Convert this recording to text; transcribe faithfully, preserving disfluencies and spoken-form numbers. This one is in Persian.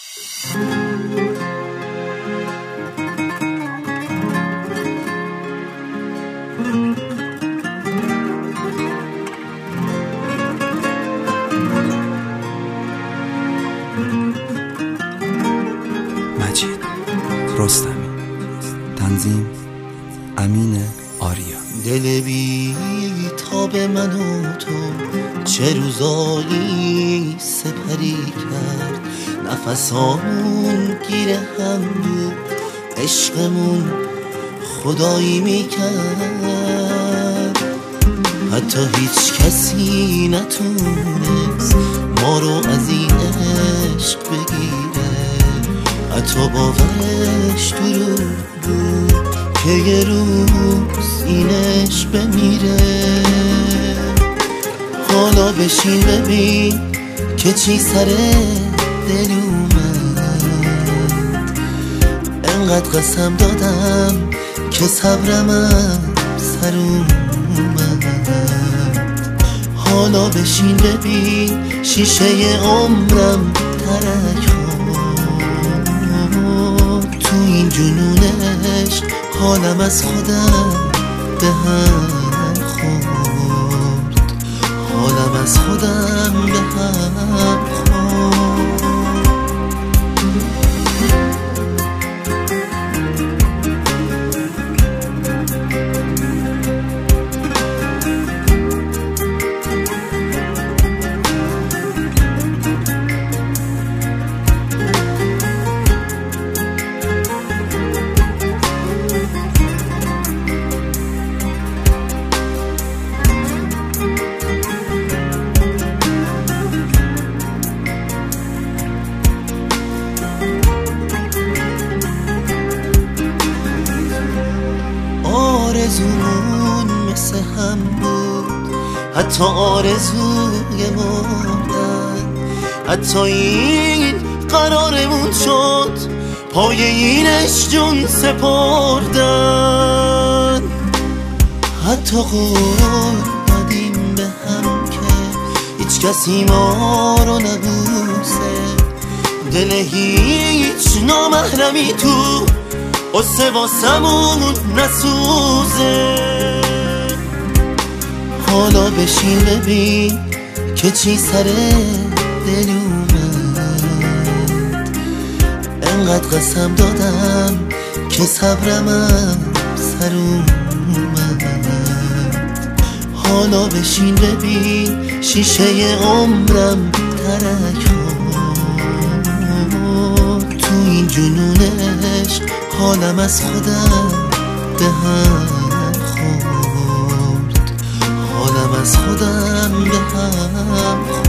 مجید رستمی، تنظیم امین آریا. دل بی تاب من و تو چه روزایی سپری کرد، نفسامون گیر هم بود، عشقمون خدایی میکرد. حتی هیچ کسی نتونست ما رو از این عشق بگیره، حتی باورش دروغ بود که یه روز این عشق بمیره. حالا بشین ببین که چی سر دل اومد، انقدر قسم دادم که صبرم سر اومد. حالا بشین ببین شیشه عمرم ترک خورد، تو این جنون عشق حالم از خودم به هم خورد، حالم از خودم به هم خورد. آرزومون مثل هم بود، حتی آرزوی مردن، حتی این قرارمون شد پای اینش جون سپردن. حتی قول دادیم به هم که هیچ کسی ما رو نبوسه، دل هیچ نامحرمی تو قصه واسمون نسوزه. حالا بشین ببین که چی سر دل اومد، انقدر قسم دادم که صبرم سر اومد. حالا بشین ببین شیشه عمرم ترک خورد، تو این جنون عشق حالم از خودم به هم خورد، حالم از خودم به هم خورد.